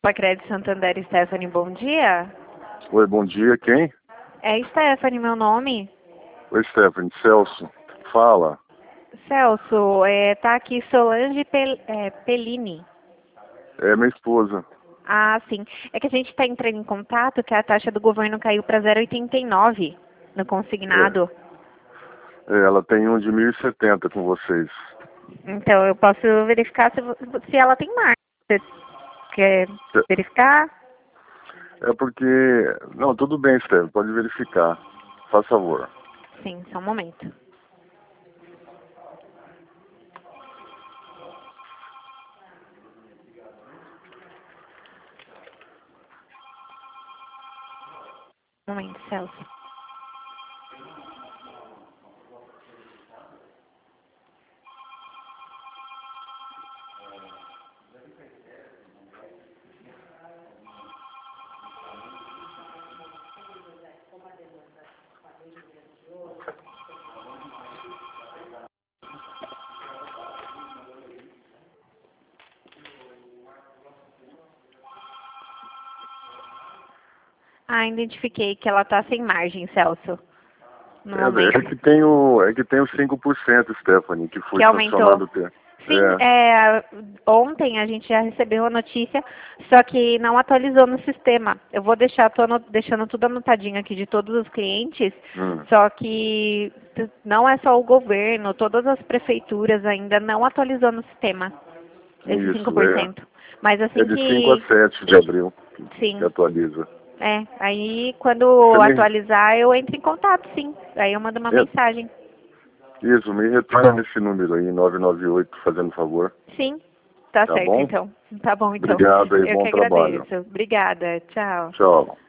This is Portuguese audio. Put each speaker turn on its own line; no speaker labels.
Pacred Santander, Stephanie, bom dia.
Oi, bom dia, quem?
É Stephanie, meu nome.
Oi, Stephanie, Celso, fala.
Celso, tá aqui Solange Pellini.
É minha esposa.
Ah, sim. É que a gente está entrando em contato que a taxa do governo caiu para 0,89 no consignado.
Ela tem um de 1.070 com vocês.
Então, eu posso verificar se ela tem marca. Você quer verificar?
É porque... Não, tudo bem, Stephanie, pode verificar. Faz favor.
Sim, só um momento. Um momento, Celso. Ah, identifiquei que ela está sem margem, Celso. No momento.
É que tem o 5%, Stephanie, que foi
Que aumentou.
sancionado ter.
Sim, ontem a gente já recebeu a notícia, só que não atualizou no sistema. Eu vou deixar, deixando tudo anotadinho aqui de todos os clientes, só que não é só o governo, todas as prefeituras ainda não atualizou no sistema esse
Isso,
5%. Mas assim
é de 5 a 7 de abril
sim.
que atualiza.
Aí quando atualizar eu entro em contato, sim. Aí eu mando uma mensagem.
Isso, me retorna esse número aí, 998, fazendo favor.
Sim, tá certo,
bom?
então. Tá bom, então.
Obrigado aí,
Eu
bom
que
trabalho.
agradeço. Obrigada, tchau.
Tchau.